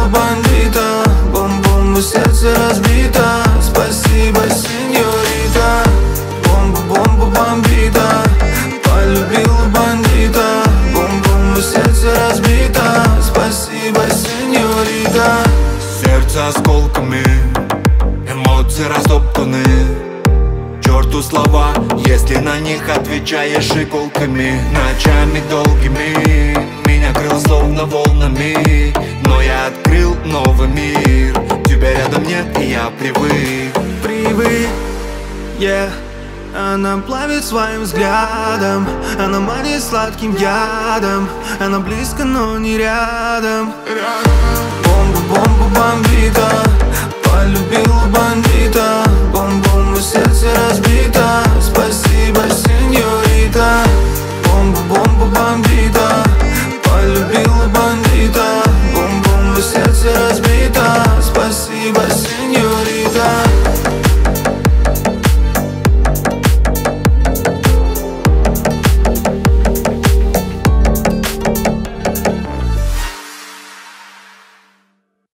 бандита. Бом-бом, в сердце разбито. Спасибо, сеньорита. Бомба, бомбита. Полюбила бандита. Бом-бом, в сердце разбито. Спасибо, сеньорита. Сердце осколками, эмоции растоптаны. К черту слова, если на них отвечаешь иголками. Ночами долгими меня крыло словно волнами, но я открыл новый мир. Тебя рядом нет, и я привык. Yeah. Она плавит своим взглядом, она манит сладким ядом. Она близко, но не рядом. Бомба, бомбита. Полюбила бандита. Бом-бом, в сердце разбито. Спасибо, сеньорита. Бомба, бомбита. Полюбила бандита. Бом-бом, в сердце разбито.